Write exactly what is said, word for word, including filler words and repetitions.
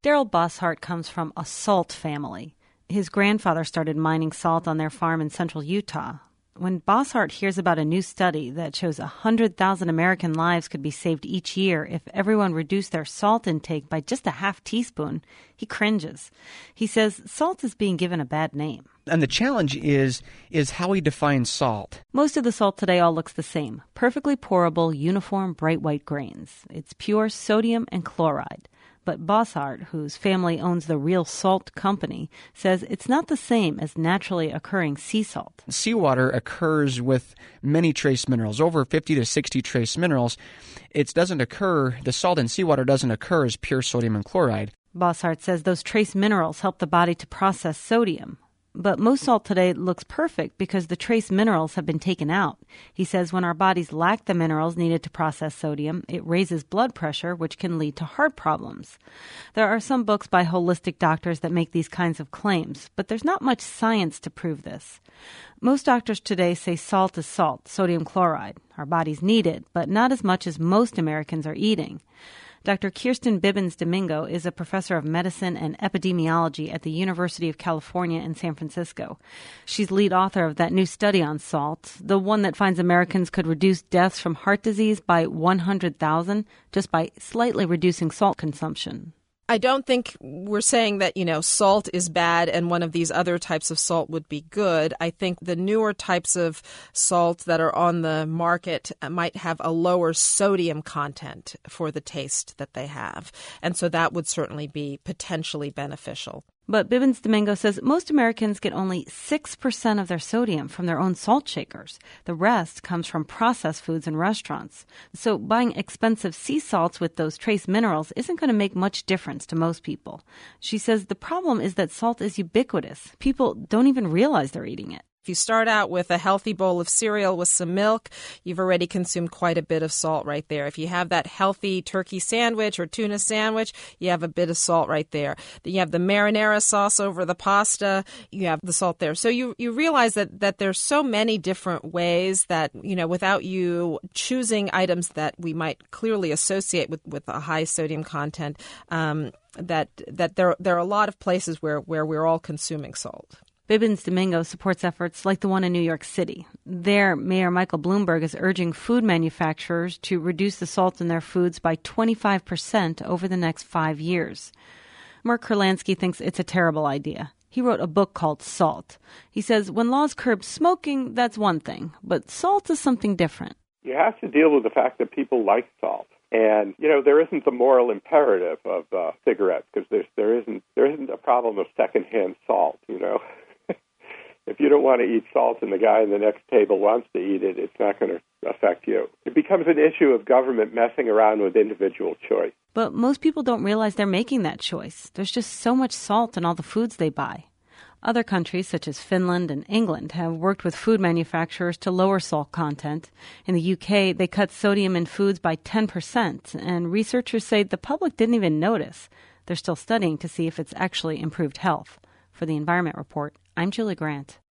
Daryl Bosshart comes from a salt family. His grandfather started mining salt on their farm in central Utah. When Bosshart hears about a new study that shows one hundred thousand American lives could be saved each year if everyone reduced their salt intake by just a half teaspoon, he cringes. He says salt is being given a bad name. And the challenge is is how we define salt. Most of the salt today all looks the same. Perfectly pourable, uniform, bright white grains. It's pure sodium and chloride. But Bosshart, whose family owns the Real Salt Company, says it's not the same as naturally occurring sea salt. Seawater occurs with many trace minerals, over fifty to sixty trace minerals. It doesn't occur, the salt in seawater doesn't occur as pure sodium and chloride. Bosshart says those trace minerals help the body to process sodium. But most salt today looks perfect because the trace minerals have been taken out. He says when our bodies lack the minerals needed to process sodium, it raises blood pressure, which can lead to heart problems. There are some books by holistic doctors that make these kinds of claims, but there's not much science to prove this. Most doctors today say salt is salt, sodium chloride. Our bodies need it, but not as much as most Americans are eating. Doctor Kirsten Bibbins-Domingo is a professor of medicine and epidemiology at the University of California in San Francisco. She's lead author of that new study on salt, the one that finds Americans could reduce deaths from heart disease by one hundred thousand just by slightly reducing salt consumption. I don't think we're saying that, you know, salt is bad and one of these other types of salt would be good. I think the newer types of salt that are on the market might have a lower sodium content for the taste that they have. And so that would certainly be potentially beneficial. But Bibbins-Domingo says most Americans get only six percent of their sodium from their own salt shakers. The rest comes from processed foods and restaurants. So buying expensive sea salts with those trace minerals isn't going to make much difference to most people. She says the problem is that salt is ubiquitous. People don't even realize they're eating it. If you start out with a healthy bowl of cereal with some milk, you've already consumed quite a bit of salt right there. If you have that healthy turkey sandwich or tuna sandwich, you have a bit of salt right there. Then you have the marinara sauce over the pasta, you have the salt there. So you, you realize that, that there's so many different ways that, you know, without you choosing items that we might clearly associate with, with a high sodium content, um, that that there, there are a lot of places where, where we're all consuming salt. Bibbins-Domingo supports efforts like the one in New York City. There, Mayor Michael Bloomberg is urging food manufacturers to reduce the salt in their foods by twenty-five percent over the next five years. Mark Kurlansky thinks it's a terrible idea. He wrote a book called Salt. He says when laws curb smoking, that's one thing, but salt is something different. You have to deal with the fact that people like salt. And, you know, there isn't the moral imperative of uh, cigarettes because there's, there isn't there isn't a problem of secondhand salt, you know. If you don't want to eat salt and the guy in the next table wants to eat it, it's not going to affect you. It becomes an issue of government messing around with individual choice. But most people don't realize they're making that choice. There's just so much salt in all the foods they buy. Other countries, such as Finland and England, have worked with food manufacturers to lower salt content. In the U K, they cut sodium in foods by ten percent, and researchers say the public didn't even notice. They're still studying to see if it's actually improved health. For the Environment Report, I'm Julie Grant.